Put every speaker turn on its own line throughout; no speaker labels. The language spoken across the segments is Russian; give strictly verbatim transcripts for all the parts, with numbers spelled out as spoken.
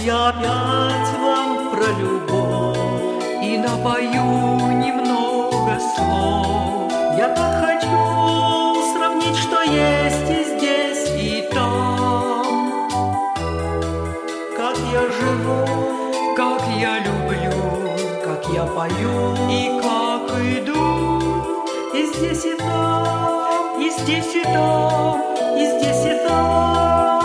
я опять вам про любовь и напою немного слов. Я так хочу сравнить, что есть и здесь, и там. Как я живу, как я люблю, как я пою и как иду. И здесь, и там, и здесь, и там, и здесь, и там.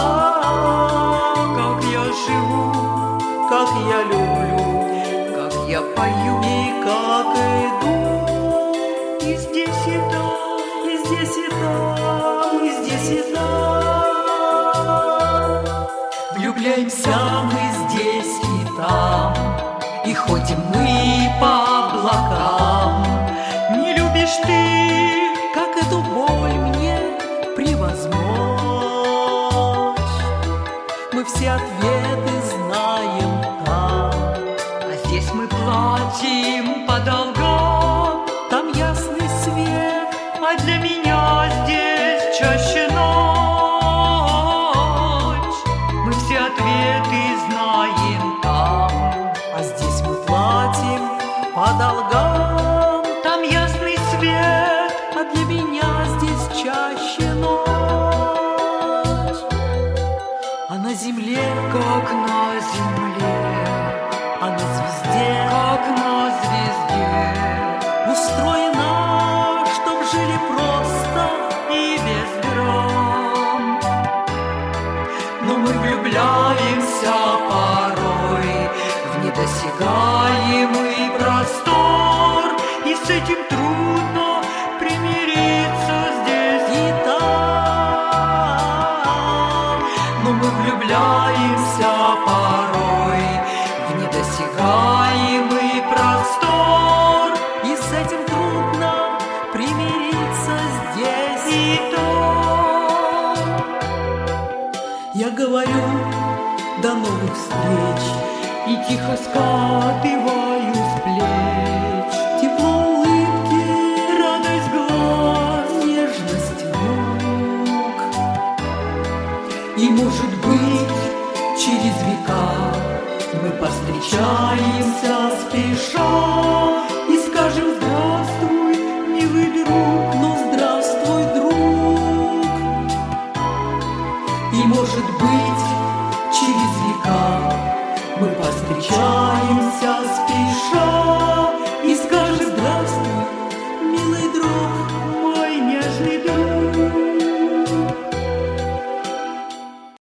Как я живу, как я люблю, как я пою и как иду. И здесь, и там, и здесь, и там, и здесь, и там. Влюбляемся мы здесь и там, и ходим мы по облакам. Не любишь ты, как эту боль мне превозмочь? Мы все ответы знаем там, а здесь мы платим по долгам. Там ясный свет, а для меня здесь чаще ночь. Мы все ответы знаем там, а здесь мы платим по долгам. Там ясный свет, а для меня здесь чаще ночь. А на земле, как на земле, а на звезде, как на звезде, устроено, чтоб жили просто и без драм. Но мы влюбляемся порой в недосягаемый простор, и с этим трудно примириться здесь и там. Но мы влюбляемся порой в недосягаемый простор, и с этим трудно примириться здесь и там. Я говорю до новых встреч и тихо скатываю с плеч тепло улыбки, радость глаз, нежность рук. И, может быть, через века мы повстречаемся